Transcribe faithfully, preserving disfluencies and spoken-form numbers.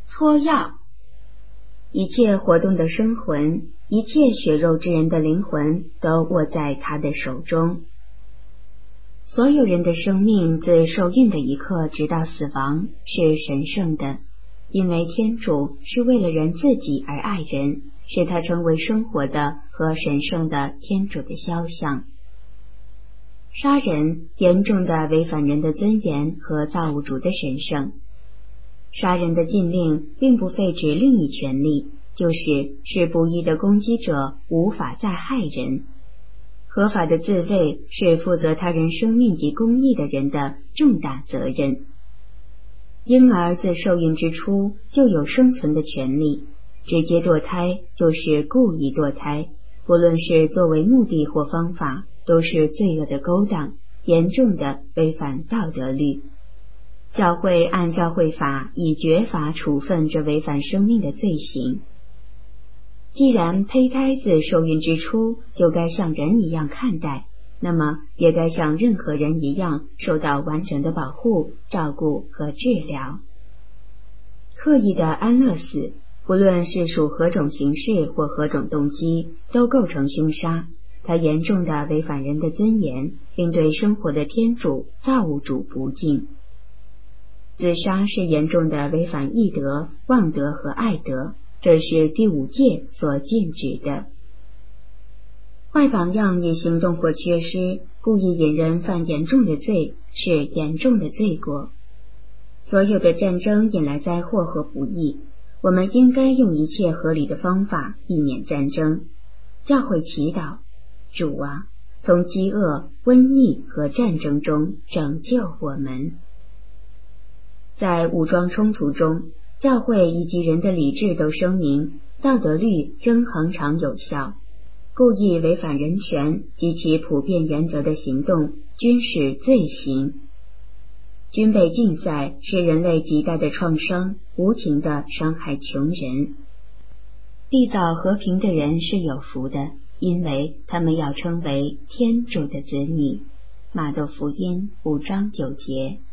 搓药。一切活动的生魂，一切血肉之人的灵魂，都握在他的手中。所有人的生命自受孕的一刻直到死亡是神圣的，因为天主是为了人自己而爱人，使他成为生活的和神圣的天主的肖像。杀人严重的违反人的尊严和造物主的神圣。杀人的禁令并不废止另一权利，就是使不义的攻击者无法再害人。合法的自卫是负责他人生命及公益的人的重大责任。婴儿自受孕之初就有生存的权利，直接堕胎就是故意堕胎，不论是作为目的或方法，都是罪恶的勾当，严重的违反道德律。教会按教会法以绝罚处分这违反生命的罪行。既然胚胎自受孕之初就该像人一样看待，那么也该像任何人一样受到完整的保护、照顾和治疗。刻意的安乐死，不论是属何种形式或何种动机，都构成凶杀。它严重的违反人的尊严，并对生活的天主、造物主不敬。自杀是严重的违反义德、望德和爱德，这是第五戒所禁止的。坏榜样以行动或缺失，故意引人犯严重的罪，是严重的罪过。所有的战争引来灾祸和不义，我们应该用一切合理的方法避免战争。教会祈祷，主啊，从饥饿、瘟疫和战争中拯救我们。在武装冲突中，教会以及人的理智都声明，道德律仍恒常有效。故意违反人权及其普遍原则的行动均是罪行。军备竞赛是人类极大的创伤，无情地伤害穷人。缔造和平的人是有福的，因为他们要称为天主的子女。马窦福音五章九节。